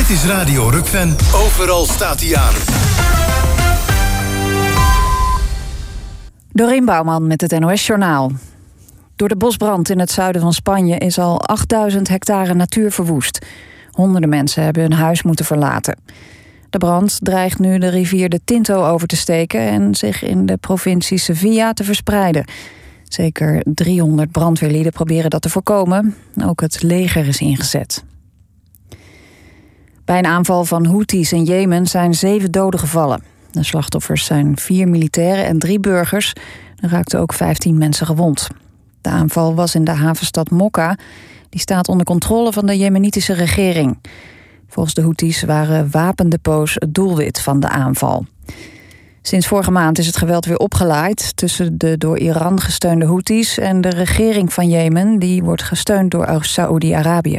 Dit is Radio Rukven. Overal staat hij aan. Dorien Bouwman met het NOS-journaal. Door de bosbrand in het zuiden van Spanje is al 8000 hectare natuur verwoest. Honderden mensen hebben hun huis moeten verlaten. De brand dreigt nu de rivier de Tinto over te steken en zich in de provincie Sevilla te verspreiden. Zeker 300 brandweerlieden proberen dat te voorkomen. Ook het leger is ingezet. Bij een aanval van Houthis in Jemen zijn 7 doden gevallen. De slachtoffers zijn 4 militairen en 3 burgers. Er raakten ook 15 mensen gewond. De aanval was in de havenstad Mokka. Die staat onder controle van de Jemenitische regering. Volgens de Houthis waren wapendepots het doelwit van de aanval. Sinds vorige maand is het geweld weer opgelaaid tussen de door Iran gesteunde Houthis en de regering van Jemen, die wordt gesteund door Saoedi-Arabië.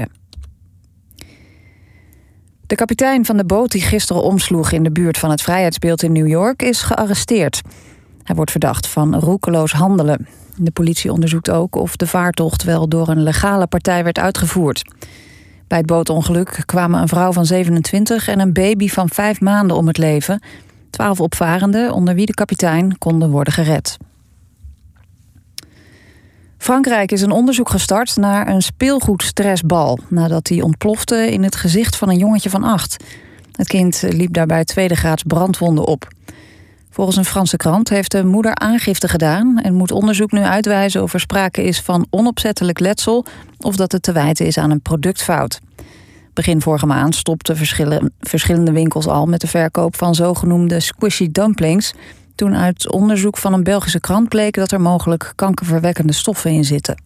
De kapitein van de boot die gisteren omsloeg in de buurt van het Vrijheidsbeeld in New York is gearresteerd. Hij wordt verdacht van roekeloos handelen. De politie onderzoekt ook of de vaartocht wel door een legale partij werd uitgevoerd. Bij het bootongeluk kwamen een vrouw van 27 en een baby van 5 maanden om het leven. 12 opvarenden, onder wie de kapitein, konden worden gered. Frankrijk is een onderzoek gestart naar een speelgoedstressbal, nadat die ontplofte in het gezicht van een jongetje van 8. Het kind liep daarbij 2e graads brandwonden op. Volgens een Franse krant heeft de moeder aangifte gedaan en moet onderzoek nu uitwijzen of er sprake is van onopzettelijk letsel of dat het te wijten is aan een productfout. Begin vorige maand stopten verschillende winkels al met de verkoop van zogenoemde squishy dumplings, toen uit onderzoek van een Belgische krant bleek dat er mogelijk kankerverwekkende stoffen in zitten.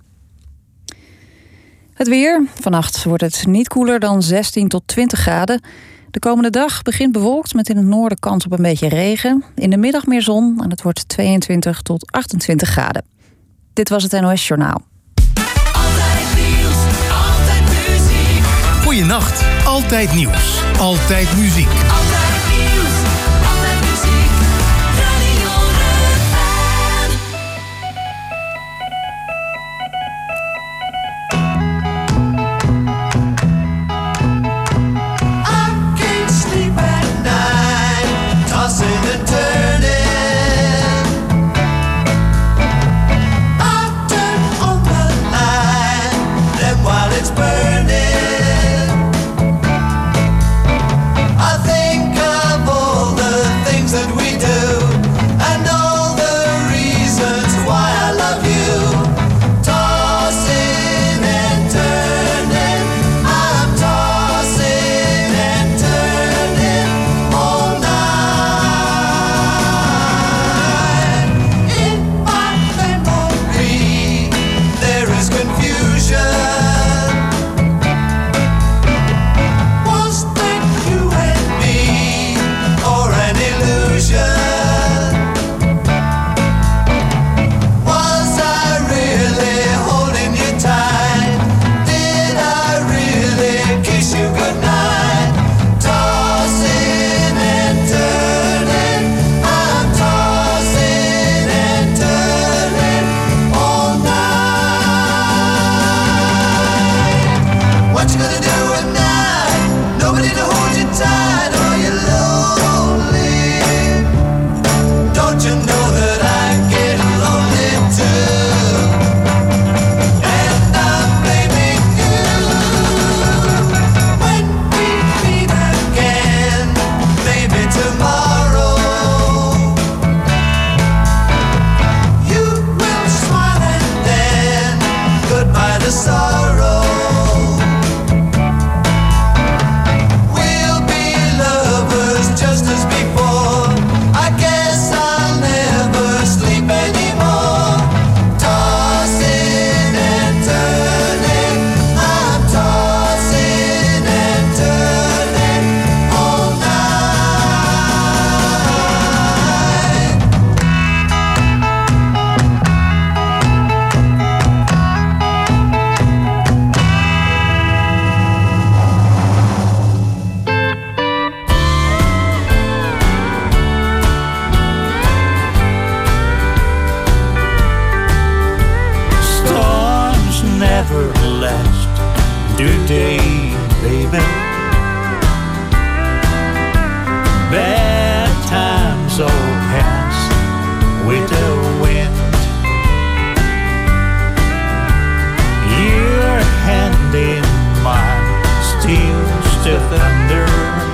Het weer. Vannacht wordt het niet koeler dan 16 tot 20 graden. De komende dag begint bewolkt met in het noorden kans op een beetje regen. In de middag meer zon en het wordt 22 tot 28 graden. Dit was het NOS Journaal. Altijd nieuws, altijd muziek. Goeienacht. Altijd nieuws. Altijd muziek. Altijd nieuws, altijd muziek. Radio Rukven. I can't sleep at night, tossing and turning. I turn on the light, then while it's burning, I think of all the things that we do and all the reasons why I love you. Tossing and turning, I'm tossing and turning all night. In my memory, there is confusion. Was that you and me, or an illusion? Was I really holding you tight? Did I really kiss you goodnight? Tossing and turning, I'm tossing and turning all night. What you gonna do at night? Nobody to hold you tight. Are you lonely? Don't you know that I get lonely too? And I'm blaming you. When we meet again, maybe tomorrow, you will smile and then goodbye to sorrow. We'll be lovers just as before. I guess I'll never sleep anymore. Tossing and turning, I'm tossing and turning all night. Storms never last, do they, baby? Bad times all pass with the wind. Your hand in mine steals the thunder,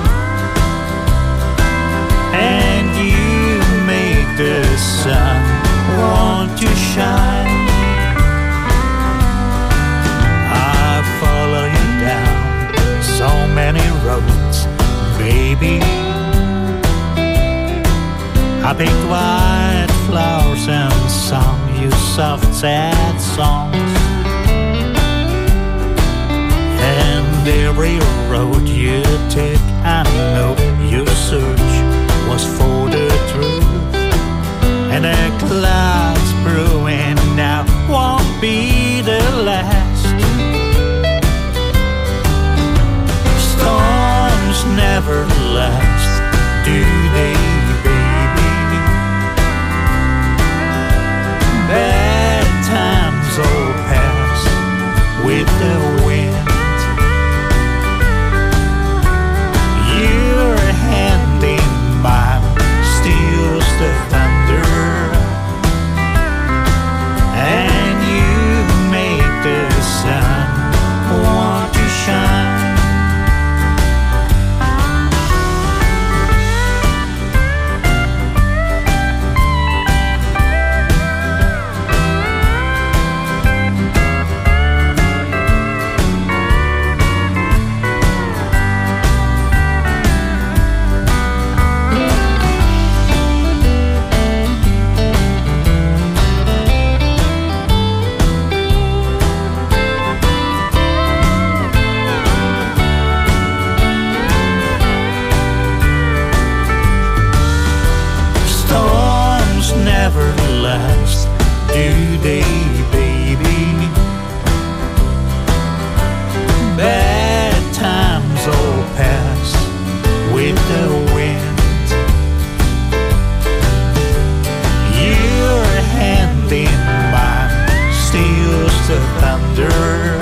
and you make the sun want to shine. I follow you down so many roads, baby. I picked white flowers and sung you soft sad songs, and every road you take I know your search was for the truth. And the clouds brewing now won't be the last. Storms never last, do they, baby? Bad times all pass with the wind. Your hand in mine steals the thunder, and you make the sun want to shine. Never last, do they, baby? Bad times all pass with the wind. Your hand in mine steals the thunder,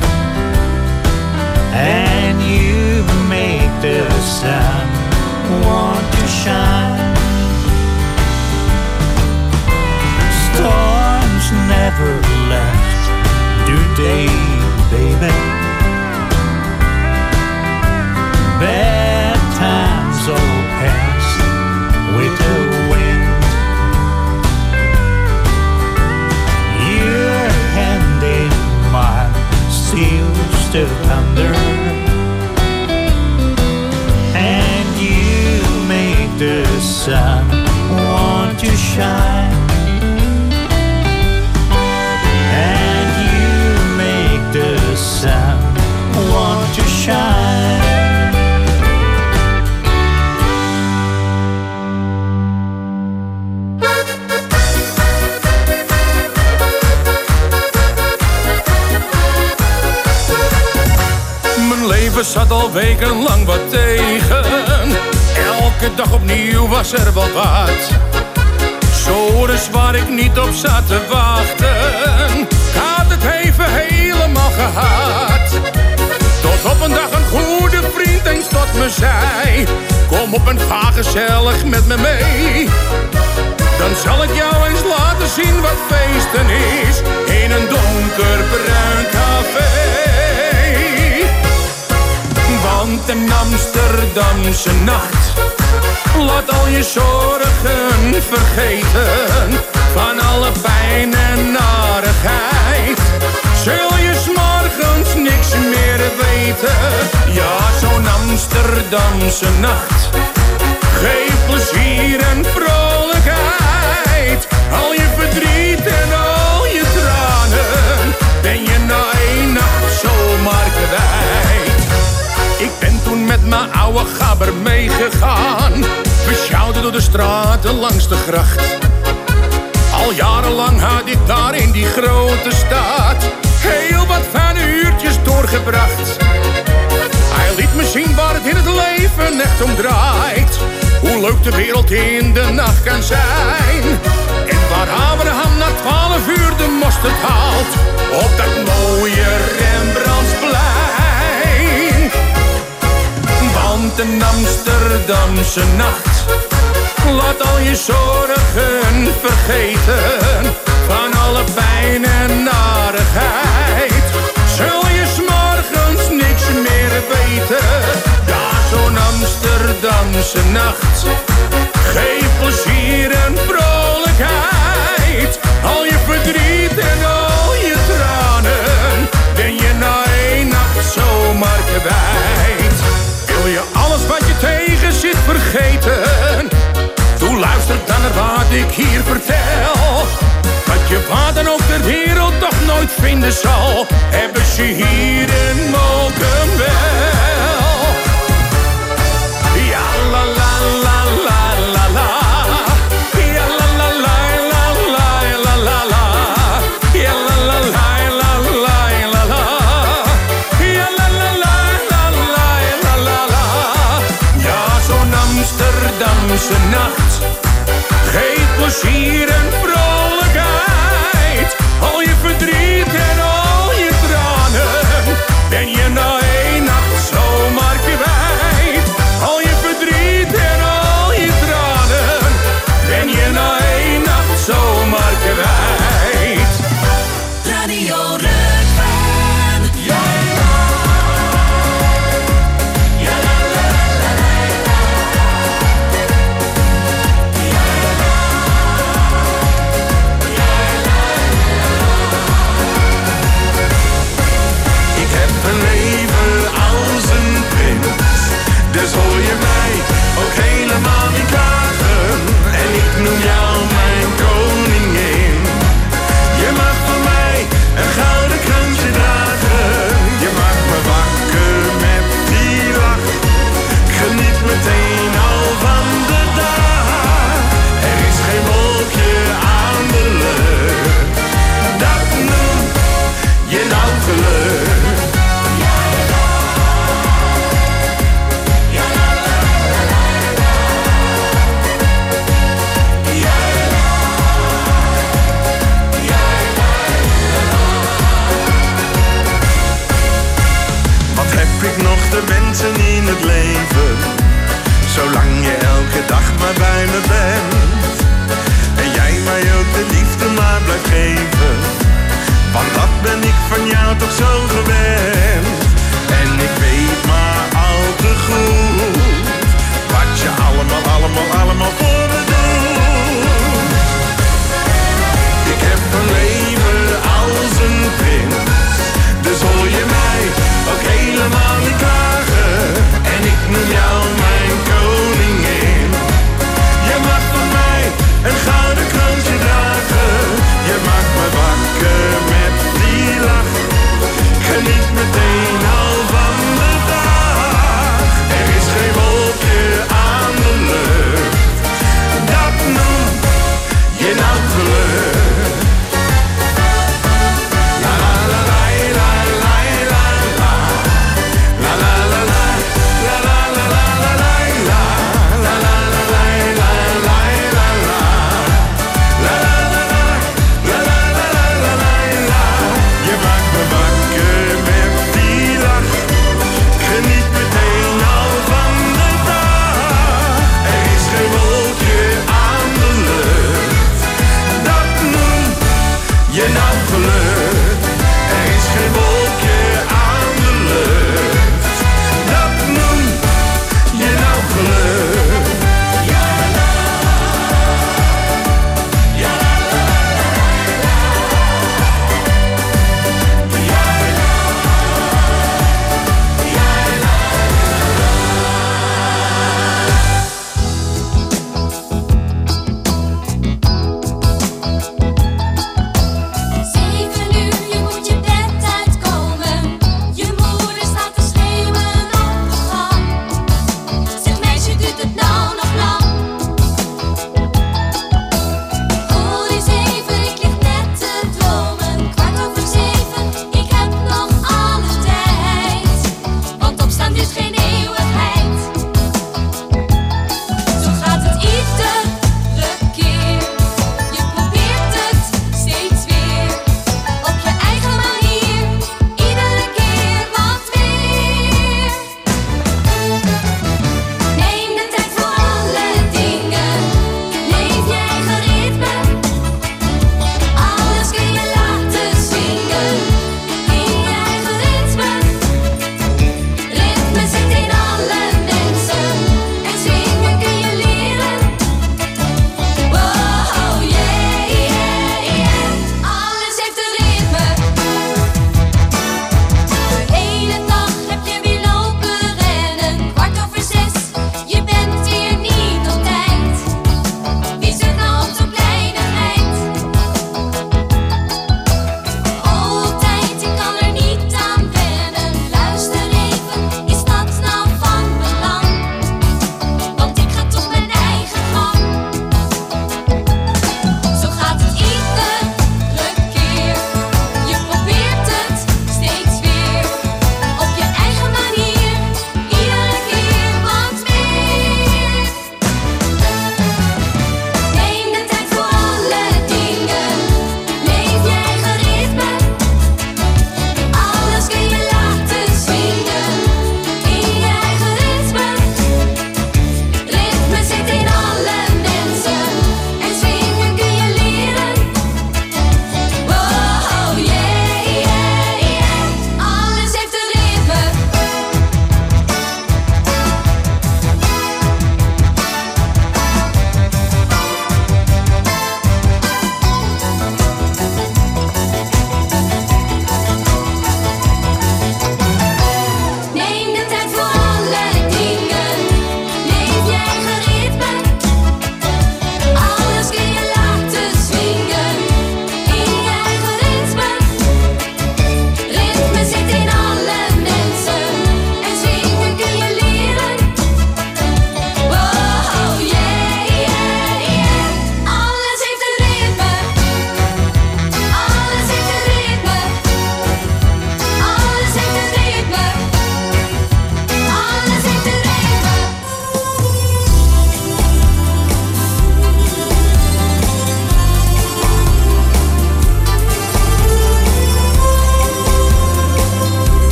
and you make the sun want to shine. Storms never left, do they, baby? Bad times all pass with the wind. Your hand in mine steals the thunder, and you make the sun want to shine. The sun want to shine. Mijn leven zat al wekenlang wat tegen. Elke dag opnieuw was er wat wat. Zores waar ik niet op zat te wachten. Ik had het even helemaal gehad. Tot op een dag een goede vriend eens tot me zei: kom op en ga gezellig met me mee. Dan zal ik jou eens laten zien wat feesten is in een donkerbruin café. Want een Amsterdamse nacht laat al je zorgen vergeten. Van alle pijn en narigheid zul je 's morgens niks meer weten. Ja, zo'n Amsterdamse nacht geeft plezier en vrolijkheid. Al je verdriet en al je tranen ben je na één nacht zomaar kwijt. Ik ben toen met mijn oude gabber meegegaan. We sjouwden door de straten langs de gracht. Al jarenlang had ik daar in die grote stad heel wat fijne uurtjes doorgebracht. Hij liet me zien waar het in het leven echt om draait. Hoe leuk de wereld in de nacht kan zijn. En waar Abraham na 12 uur de mosterd haalt. Op dat mooie Rembrandtsplein. Want een Amsterdam Amsterdamse nacht. Laat al je zorgen vergeten, van alle pijn en narigheid. Zul je 's morgens niks meer weten, ja, zo'n Amsterdamse nacht. Geef plezier en vrolijkheid, al je verdriet en al je tranen, ben je na één nacht zomaar kwijt. Wil je alles wat je tegen zit vergeten? Doe luister dan naar wat ik hier vertel. Wat je waar dan ook ter wereld toch nooit vinden zal, hebben ze hier in Mokum wel. Ja la la la la la la. Ja la la la la la la la la. Ja la la la la la la la. Ja la la la la la la la. Ja, zo'n Amsterdamse nacht. Geef plezier en vrolijkheid, al je verdriet en al je tranen, ben je na één nacht zomaar kwijt. Al je verdriet en al je tranen, ben je na één nacht zomaar kwijt. Radio Rukven. Ja, een leven als een prins, dus hoor je mij ook helemaal niet klagen. En ik noem jou mijn koningin. Je mag van mij een gouden kransje dragen. Je maakt me wakker met die lach. Geniet meteen al van de dag. Er is geen wolkje aan de lucht, dat noem je nou geluk. Ik nog de wensen in het leven, zolang je elke dag maar bij me bent. En jij mij ook de liefde maar blijft geven, want dat ben ik van jou toch zo gewend. En ik weet maar al te goed wat je allemaal voor me doet. Ik heb een leven als een prins, dus hoor je mij ook helemaal niet klagen. En ik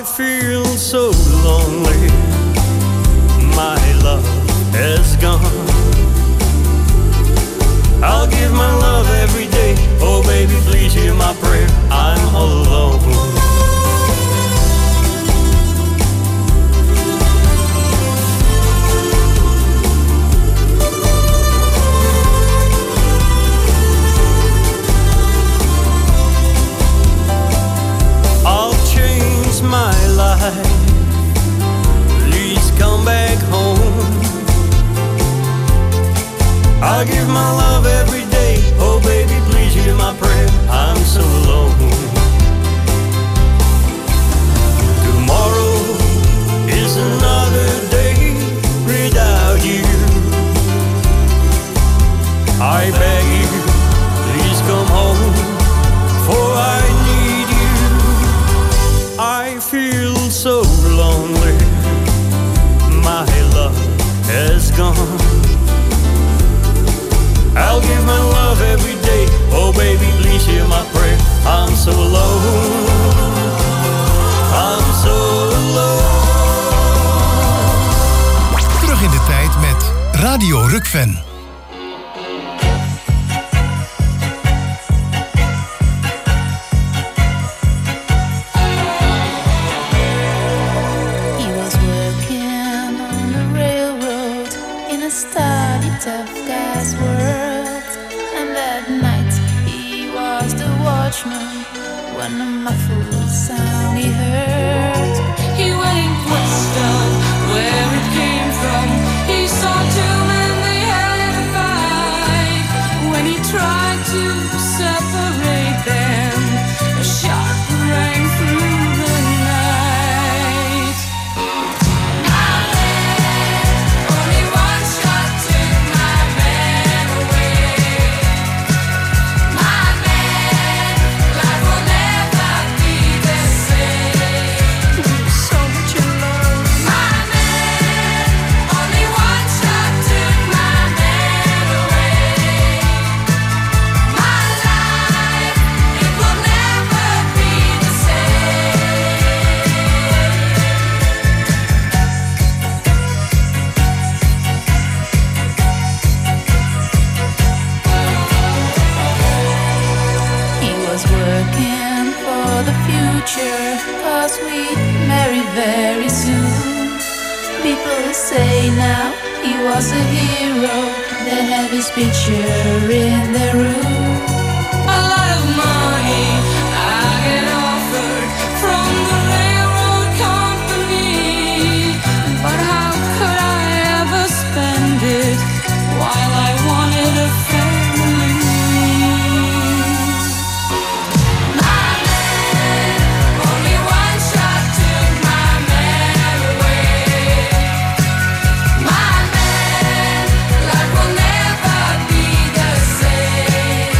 feel so lonely. My love has gone. I'll give my love every day. Oh baby, please hear my prayer. I'm alone. I'll change my life. Please come back home. I'll give my love every day. Oh baby, please hear my prayer. I'm so alone. Tomorrow is another day without you. I beg you, please come home, for I need you. I feel so lonely. My love has gone. I'll give my love every day. Oh baby, please hear my prayer. I'm so alone. I'm so alone. Terug in de tijd met Radio Rukven. He was working on the railroad in a study tough guy's world. And that night he was the watchman when a muffled sound he heard. He went in quest of where it came from. He saw two men, they had a fight. When he tried to separate them, a shot rang through the night. My man, only one shot took my man away. My man, life will never be the same. So much in love. My man, only one shot took my man away. My life, it will never be the same. He was working for the future, 'cause we'd marry very soon. People say now he was a hero. They have his picture in their room. A lot of money I get offered from the railroad company, but how could I ever spend it while I wanted a family? My man, only one shot took my man away. My man, life will never be the same.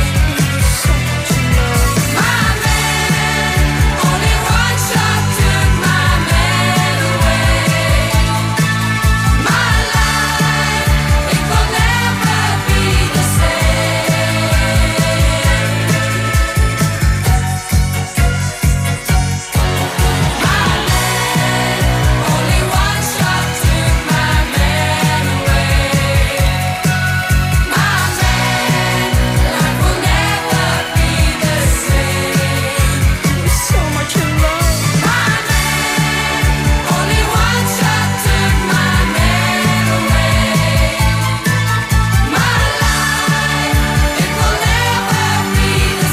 My man, only one shot took my man away. My life, it will never be the same. My man, only one shot took my man away. My man, life will never be the same. So much in love. My man, only one shot took my man away. My life, it will never be the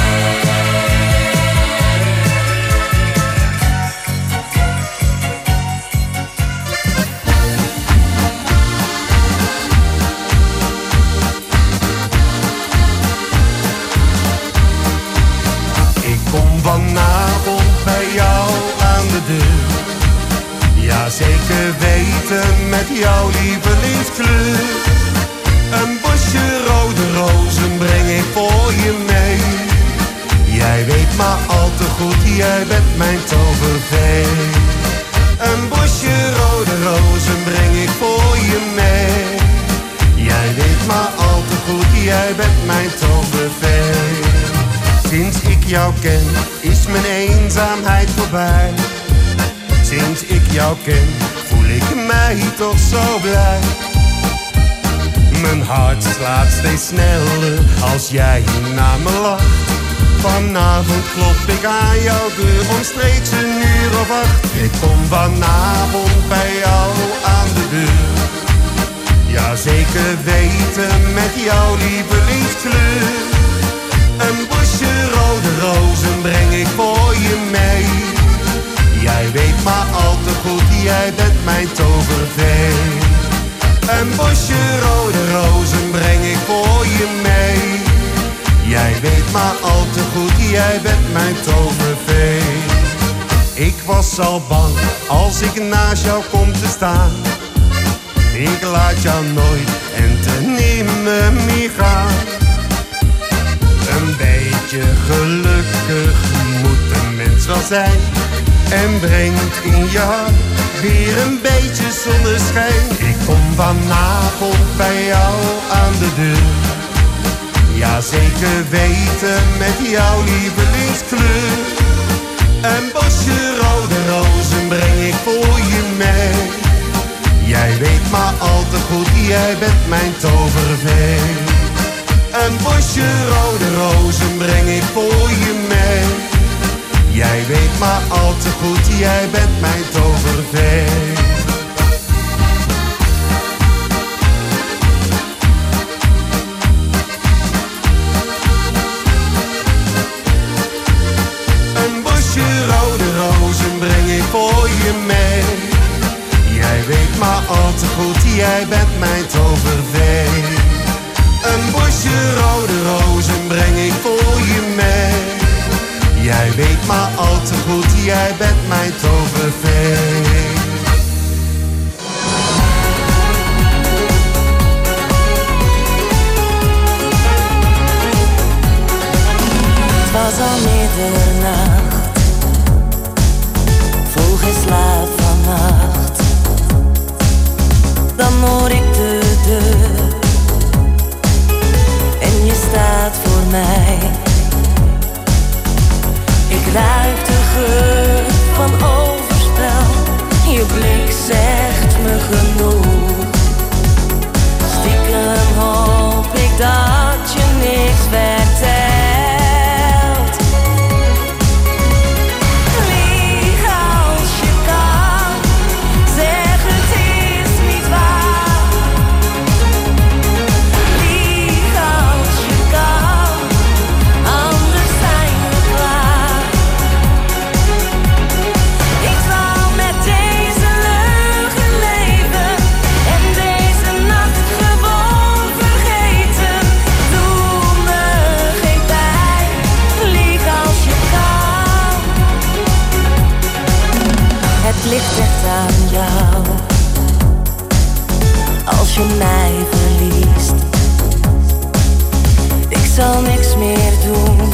Ik kom vanavond bij jou aan de deur. Ja, zeker weten met jouw lievelingskleur. Een bosje rode rozen breng ik voor je mee. Jij weet maar al te goed, jij bent mijn tovervee. Een bosje rode rozen breng ik voor je mee. Jij weet maar al te goed, jij bent mijn tovervee. Sinds ik jou ken, is mijn eenzaamheid voorbij. Sinds ik jou ken, voel ik mij toch zo blij. Mijn hart slaat steeds sneller als jij naar me lacht. Vanavond klop ik aan jouw deur omstreeks 1:08. Ik kom vanavond bij jou aan de deur. Ja, zeker weten met jouw lievelingskleur. Een bosje rode rozen breng ik voor je mee. Jij weet maar al te goed, jij bent mijn tovervee. Een bosje rode rozen breng ik voor je mee. Jij weet maar al te goed, jij bent mijn tovervee. Ik was al bang als ik naast jou kom te staan. Ik laat jou nooit en te nimmer meer gaan. Een beetje gelukkig moet een mens wel zijn. En brengt in je hart weer een beetje zonneschijn. Ik kom vanavond bij jou aan de deur. Ja, zeker weten met jouw lievelingskleur. Een bosje rode rozen breng ik voor je mee. Jij weet maar al te goed, jij bent mijn tovervee. Een bosje rode rozen breng ik voor je mee. Jij weet maar al te goed, jij bent mijn tovervee. Een bosje rode rozen breng ik voor je mee. Jij weet maar al te goed, jij bent mijn tovervee. Een bosje rode rozen breng ik voor je mee. Jij weet maar al te goed, jij bent mijn tovervee. Het was al middernacht, vroeg in slaap vannacht. Dan hoor ik de deur en je staat voor mij. Ik ruik de geur van overspel. Je blik zegt me genoeg. Stiekem hoop ik dat je niks vertelt. Lieg als je kan, zeg het is niet waar. Lieg als je kan, anders zijn we klaar. Ik zal met deze leugen leven en deze nacht gewoon vergeten. Doe me geen pijn, lieg als je kan. Het ligt echt aan jou, als je mij verliest. Ik zal niks meer doen,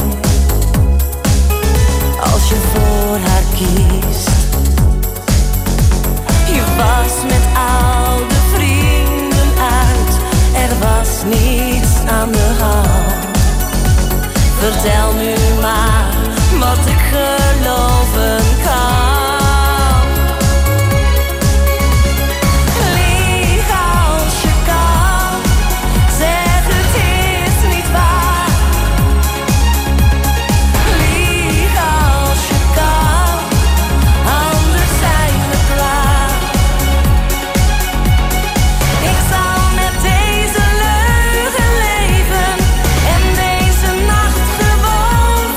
als je voor haar kiest. Je was met oude vrienden uit, er was niets aan de hand. Vertel nu maar wat ik geloven kan. Lieg als je kan, zeg het is niet waar. Lieg als je kan, anders zijn we klaar. Ik zal met deze leugen leven en deze nacht gewoon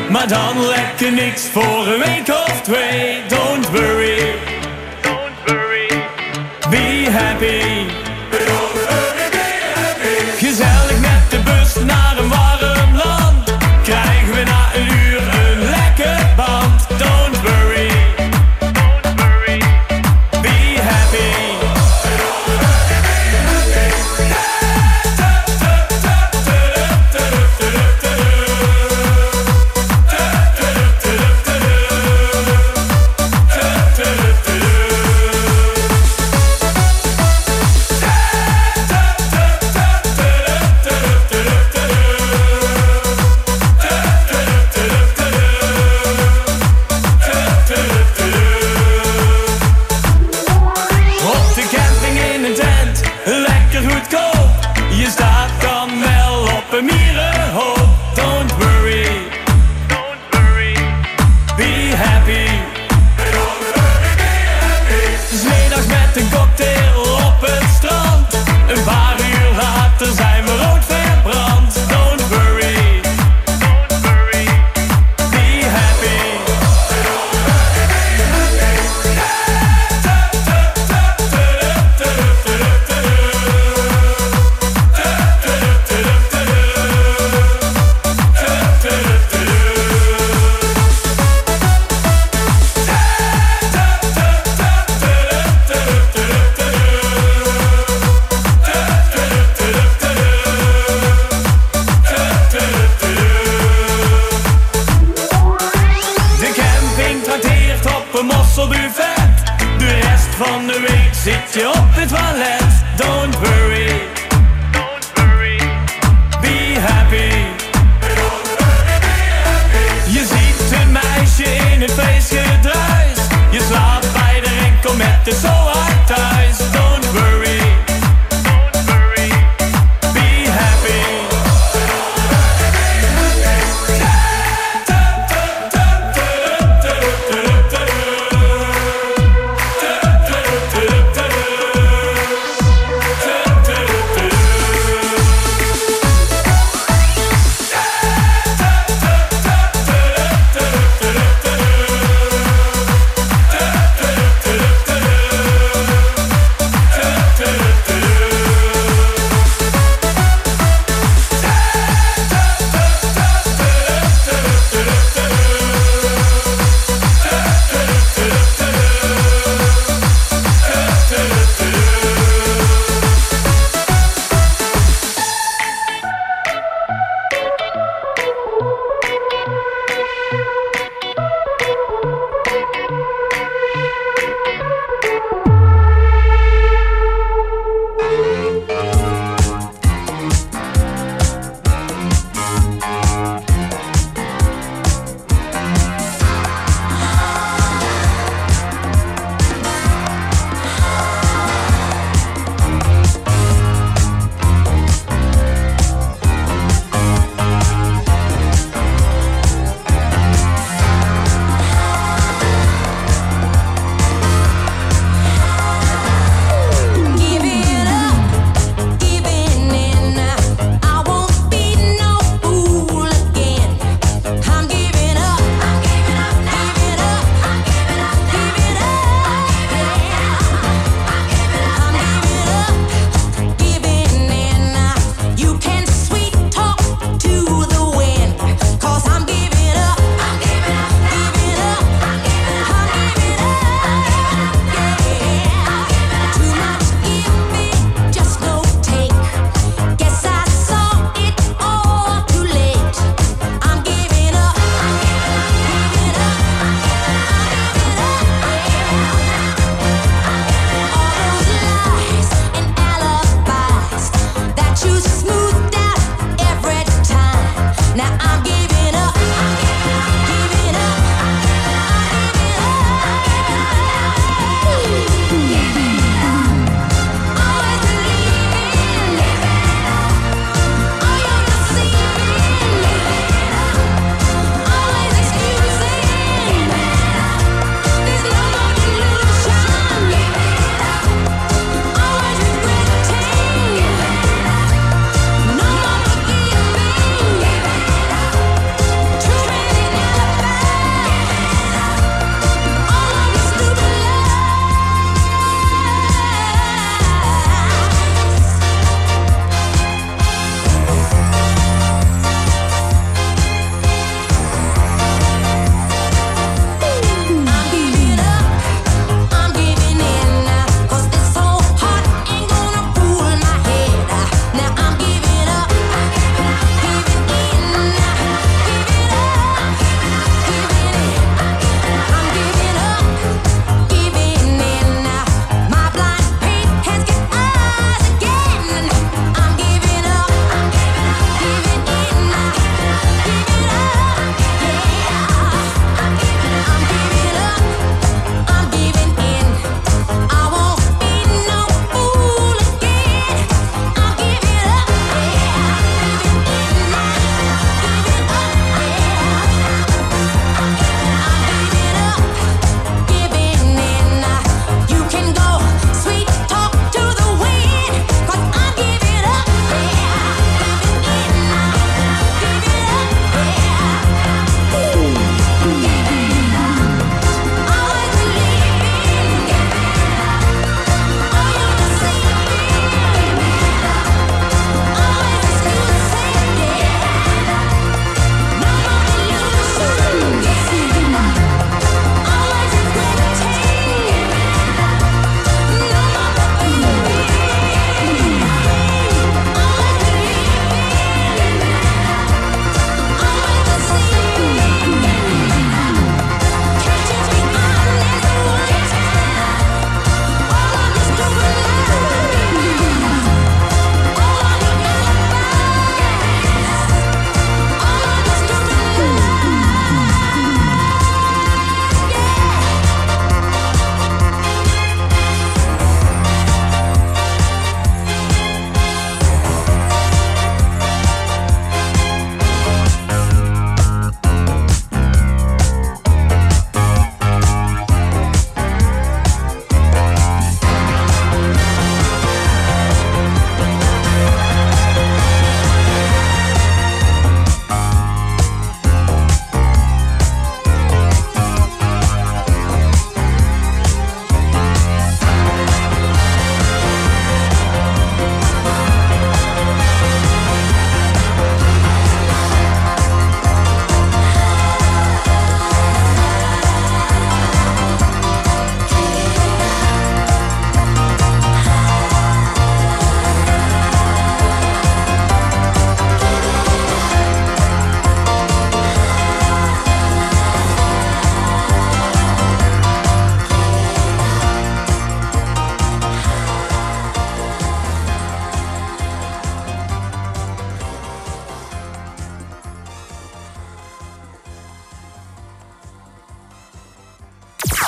maar dan lekker niks voor een week of twee. Don't worry, be happy. Gezellig met de bus naar een warm land, krijgen we na een uur een lekker band. Don't worry, be happy.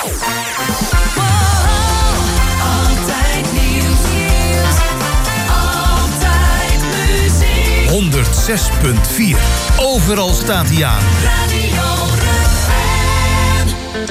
Altijd nieuws. Altijd muziek. 106.4. Overal staat hij aan. Radio Rukven.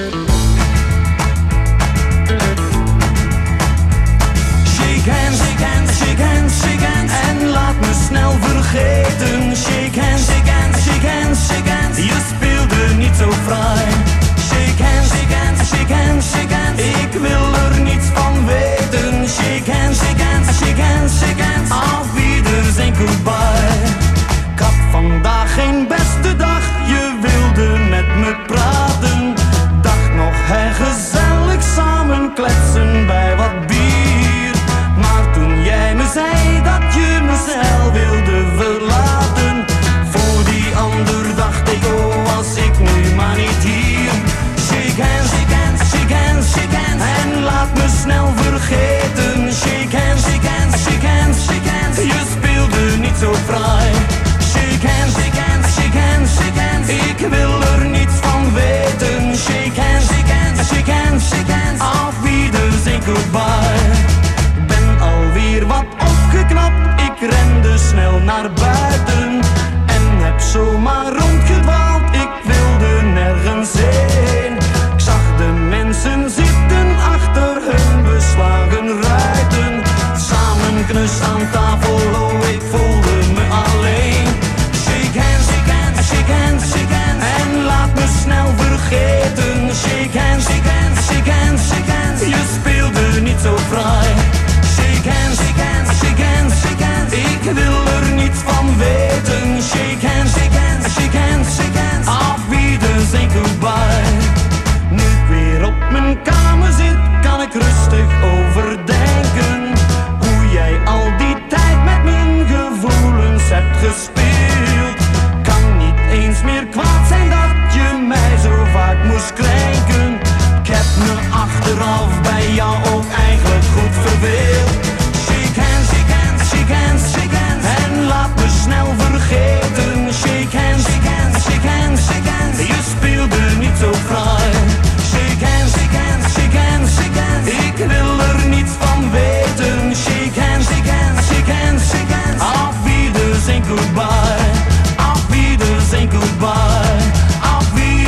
Shake hands, shake hands, shake hands, shake hands. En laat me snel vergeten. Shake hands, shake hands, shake hands, shake hands. Je speelde niet zo fraai. Shake hands, shake hands, shake hands, shake hands. Ik wil er niets van weten. Shake hands, shake hands, shake hands, shake hands. Auf Wiedersehen, goodbye. Ik had vandaag geen beste dag. Je wilde met me praten. Dacht nog, hè, gezellig samen kletsen bij wat bier. Maar toen jij me zei dat je me snel wilde verlaten, voor die ander dacht ik, oh, was ik nu maar niet hier. Shake hands, shake hands, shake hands, shake hands. En laat me snel vergeten. Shake hands, shake hands, shake hands, shake hands. Je speelde niet zo fraai. Shake hands, shake hands, shake hands, shake hands. Ik wil er niets van weten. Shake hands, shake hands, shake hands, shake hands. Auf Wiedersehen, goodbye. Ben alweer wat opgeknapt. Ik rende snel naar buiten en heb zomaar rondgedwaald. Ik wilde nergens heen. Ik zag de mensen zitten achter hun beslagen ruiten. Samen knus aan tafel, oh, ik voelde me alleen. Shake hands, shake hands, shake hands, shake hands. En laat me snel vergeten. Shake hands, shake hands, shake hands, shake hands. Je speelde niet zo fraai. Shake hands, shake hands, shake hands, shake hands. Ik wil er niets van weten. Shake hands, shake hands, shake hands, shake hands. Auf Wiedersehen, goodbye. Nu ik weer op mijn kamer zit, kan ik rustig overdenken hoe jij al die tijd met mijn gevoelens hebt gespeeld. Kan niet eens meer kwaad zijn dat je mij zo vaak moest krenken. Ik heb me achteraf bij jou ook eigenlijk goed verveeld. Shake hands, shake hands, shake hands, shake hands. En laat me snel vergeten. Shake hands, shake hands, shake hands, shake hands. Je speelde niet zo fraai. Shake hands, shake hands, shake hands, shake hands. Ik wil er niets van weten. Shake hands, shake hands, shake hands, shake hands. Auf Wiedersehen, goodbye. Auf Wiedersehen, goodbye. Auf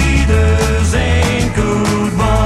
Wiedersehen, goodbye.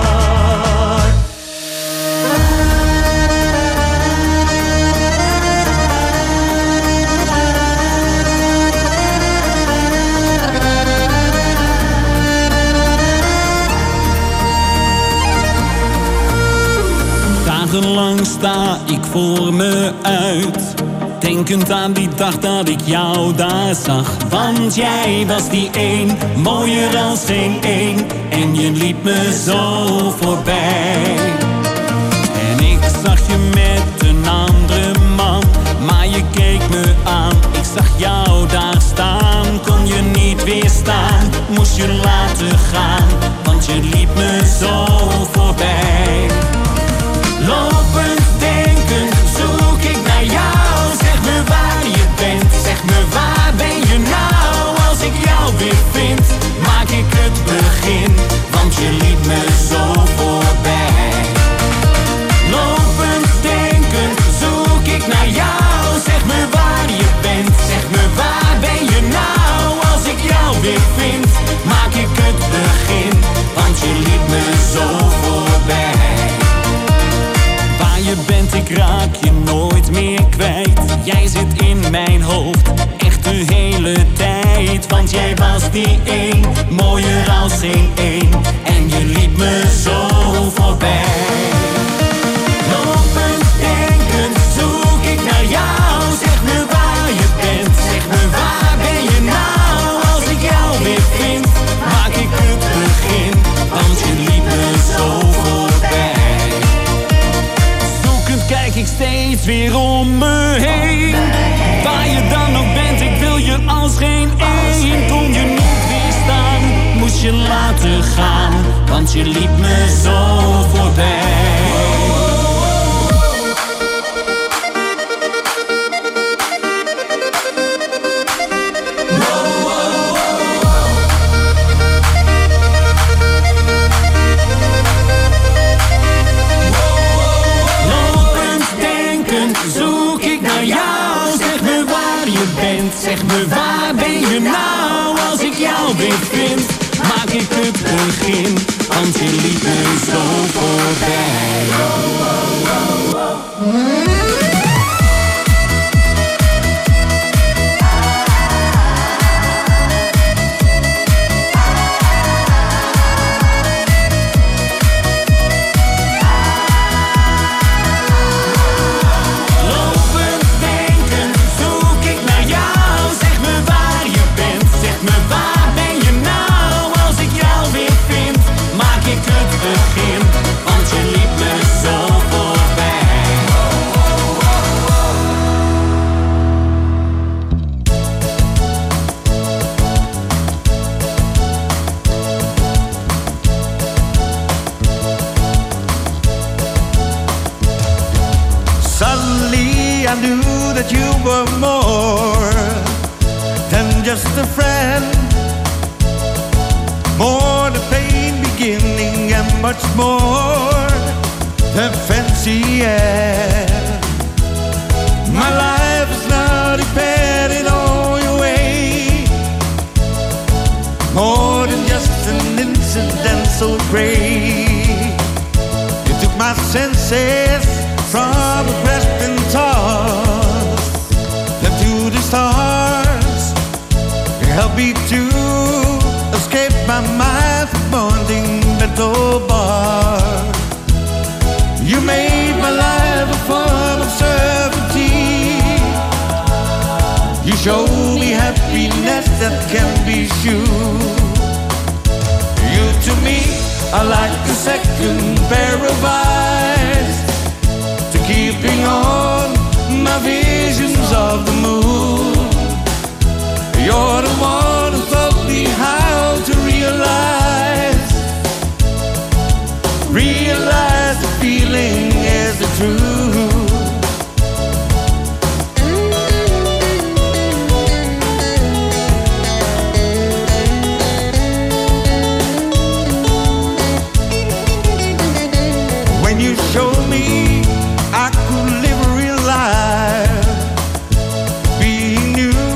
Dagenlang sta ik voor me uit, denkend aan die dag dat ik jou daar zag. Want jij was die een, mooier als geen een, en je liep me zo voorbij. En ik zag je met een andere man, maar je keek me aan. Ik zag jou daar staan, kon je niet weerstaan. Moest je laten gaan, want je liep me zo voorbij. Lopend, denkend, zoek ik naar jou. Zeg me waar je bent, zeg me waar ben je nou. Als ik jou weer vind, maak ik het begin, want je liet me zo voorbij. Lopend, denkend, zoek ik naar jou. Zeg me waar je bent, zeg me waar ben je nou. Als ik jou weer vind, maak ik het begin, want je liet me zo voorbij. Je bent, ik raak je nooit meer kwijt. Jij zit in mijn hoofd, echt de hele tijd. Want jij was die een, mooier als geen een, en je liep me zo voorbij. Lopend, denkend, zoek ik naar jou. Zeg me waar je bent, zeg me waar ben je nou. Als ik jou weer vind, maak ik het begin, want je liep me zo voorbij. Kijk ik steeds weer om me heen. Waar je dan ook bent, ik wil je als geen één. Kon je niet weerstaan, moest je laten gaan, want je liep me zo voorbij. begin, want je liep me zo voorbij. I knew that you were more than just a friend, more the pain beginning and much more the fancy end. My life is now depending on your way, more than just an incident so great. You took my senses from a grasping toss them to the stars. You helped me to escape my mind from bonding metal bar. You made my life a form of certainty. You showed me happiness that can be sure. You to me are like a second pair of eyes, keeping on my visions of the moon. You're the one who taught me how to realize the feeling is the truth. When you show me I could live a real life, being new.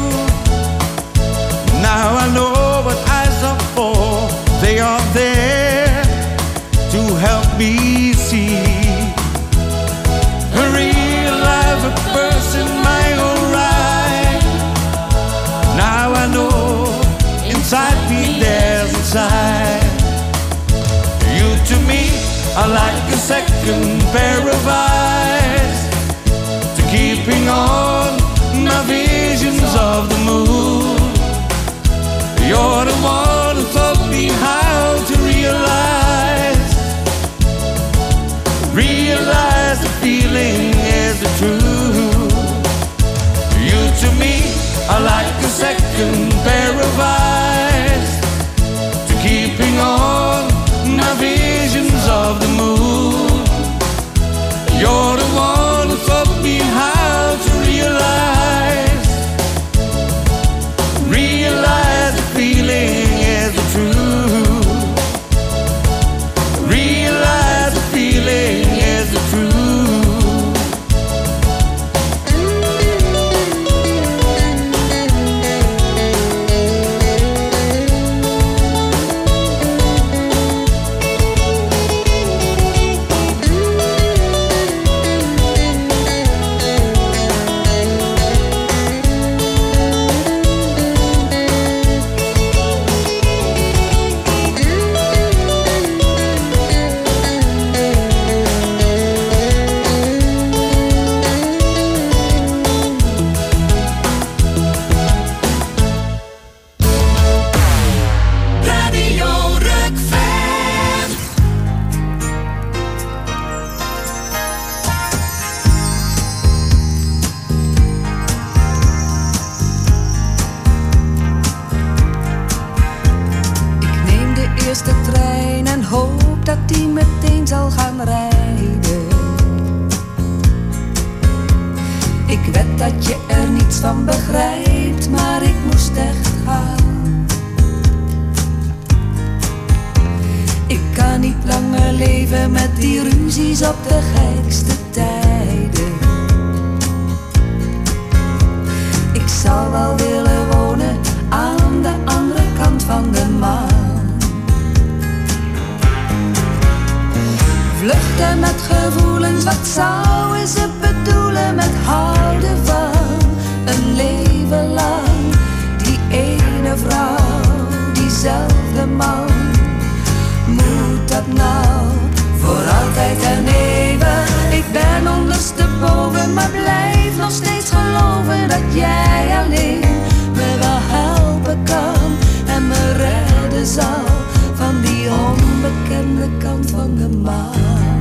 Now I know what eyes are for. They are there to help me see a real life, a person, my own right. Now I know inside me there's a sign. You to me are like a second pair of eyes, keeping on my visions of the moon. You're the one who taught me how to realize the feeling is the truth. You to me are like a second pair of eyes, keeping on my visions of the moon. You're the one who taught me how to realize the feeling is the truth. Realize the feeling is the truth. Dat je er niets van begrijpt, maar ik moest echt gaan. Ik kan niet langer leven met die ruzies op de gekste tijden. Ik zou wel willen wonen aan de andere kant van de maan. met gevoelens, wat zouden ze bedoelen met houden van een leven lang? Die ene vrouw, diezelfde man, moet dat nou voor altijd en eeuwig? Ik ben ondersteboven, maar blijf nog steeds geloven dat jij alleen me wel helpen kan en me redden zal van die onbekende kant van de maan.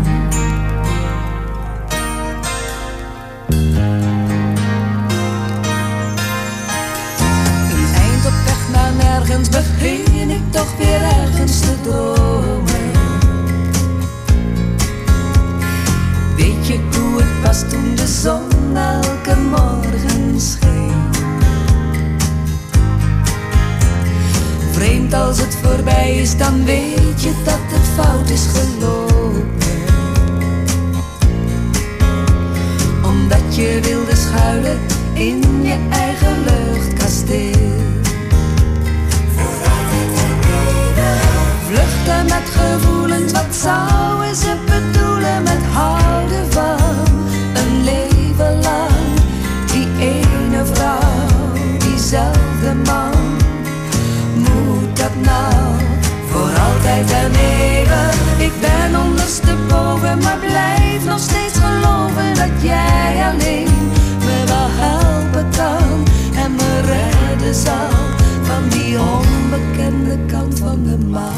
Een eind op weg naar nergens begin ik toch weer ergens te dromen. Weet je hoe het was toen de zon elke morgen scheen? Vreemd als het voorbij is, dan weet je dat het fout is gelopen. Omdat je wilde schuilen in je eigen luchtkasteel. Vluchten met gevoelens, wat zouden ze bedoelen met houden van een leven lang? Die ene vrouw, diezelfde man, moet dat nou voor altijd en eeuwig? Ik ben ondersteboven, maar blijf nog steeds geloven dat jij alleen me wel helpen kan en me redden zal van die onbekende kant van de maan.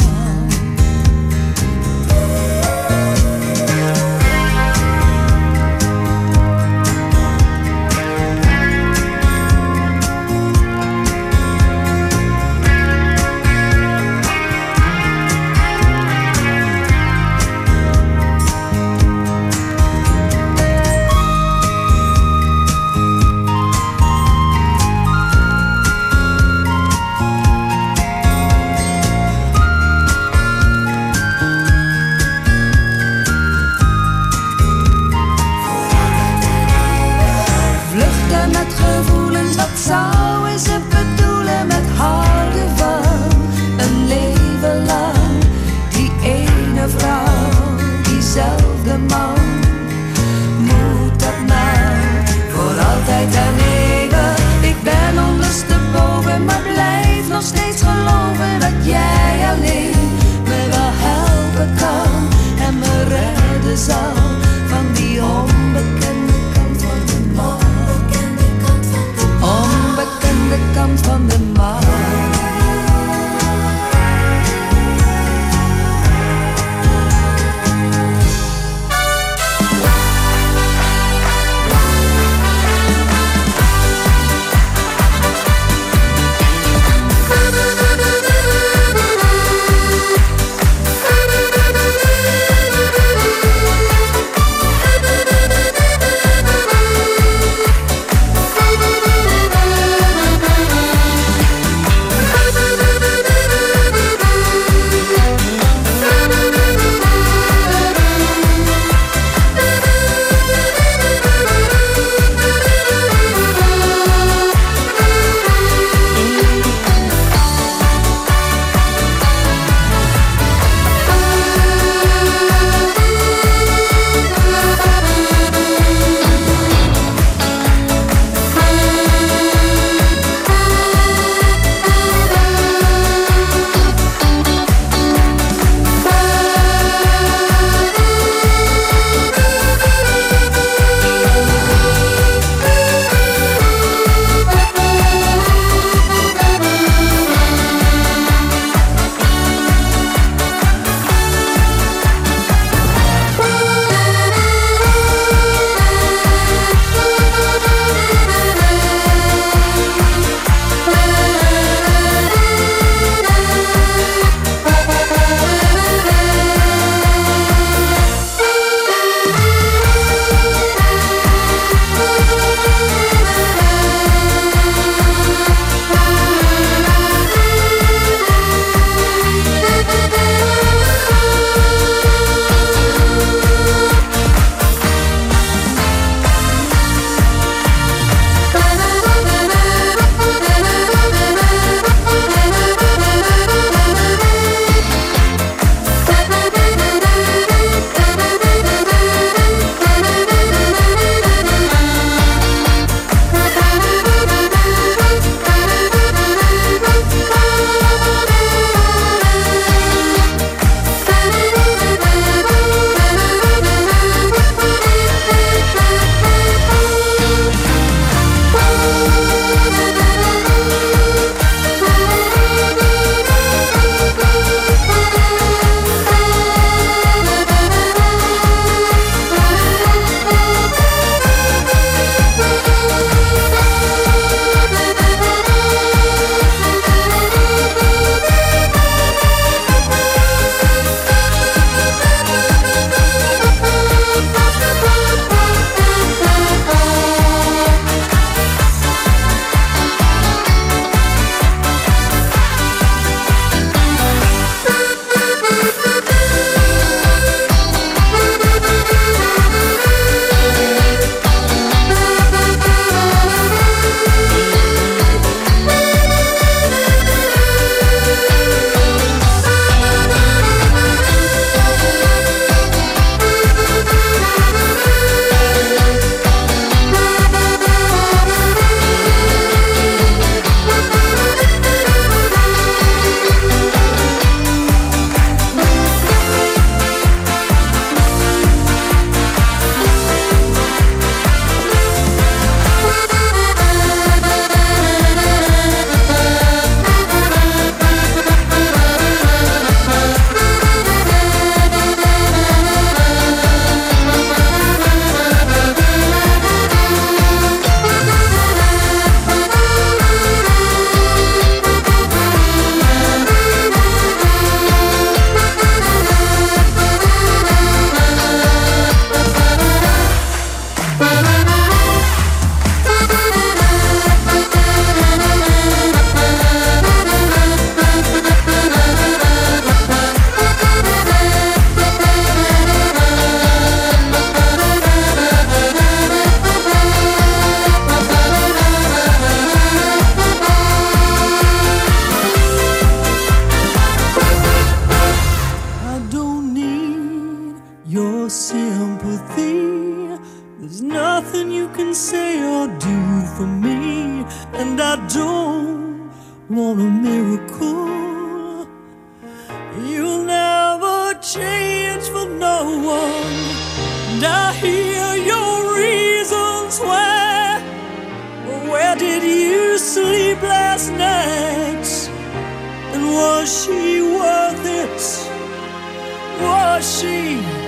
can say or do for me, and I don't want a miracle. You'll never change for no one, and I hear your reasons why. Where did you sleep last night? And was she worth it? Was she